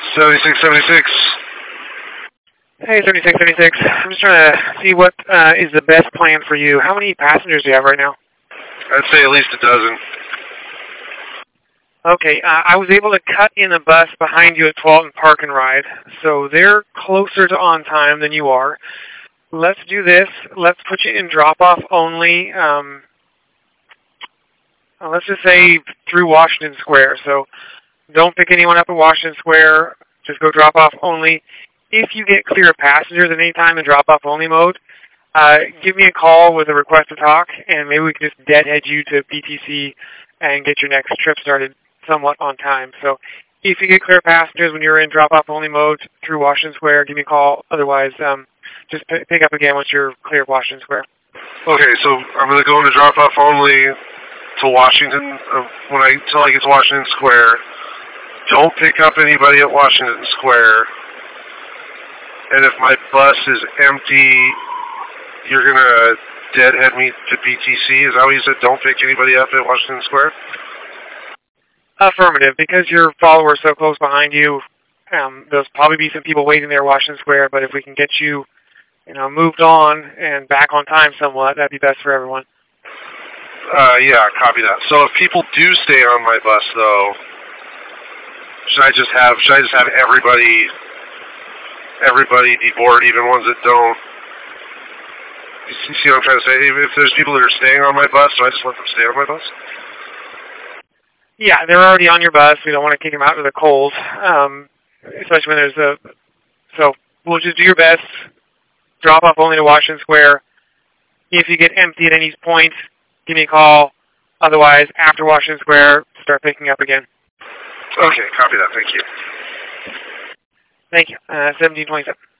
7676. Hey, 7676. I'm just trying to see what is the best plan for you. How many passengers do you have right now? I'd say at least a dozen. Okay, I was able to cut in a bus behind you at 12 and Park and Ride, so they're closer to on time than you are. Let's do this. Let's put you in drop-off only. Let's just say through Washington Square. So don't pick anyone up at Washington Square. Just go drop-off only. If you get clear of passengers at any time in drop-off only mode, give me a call with a request to talk, and maybe we can just deadhead you to BTC and get your next trip started somewhat on time. So if you get clear of passengers when you're in drop-off only mode through Washington Square, give me a call. Otherwise, just pick up again once you're clear of Washington Square. Okay, so I'm going to go into drop-off only to Washington until I get to Washington Square. Don't pick up anybody at Washington Square. And if my bus is empty, you're going to deadhead me to BTC. Is that what you said? Don't pick anybody up at Washington Square? Affirmative. Because your follower's so close behind you, there'll probably be some people waiting there at Washington Square, but if we can get you, moved on and back on time somewhat, that'd be best for everyone. Yeah, copy that. So if people do stay on my bus, though, should I just have everybody deboard, even ones that don't? You see what I'm trying to say? If there's people that are staying on my bus, so I just let them stay on my bus? Yeah, they're already on your bus. We don't want to kick them out to the cold, especially when there's so we'll just do your best. Drop off only to Washington Square. If you get empty at any point, give me a call. Otherwise, after Washington Square, start picking up again. Okay, copy that. Thank you. Thank you. 1727.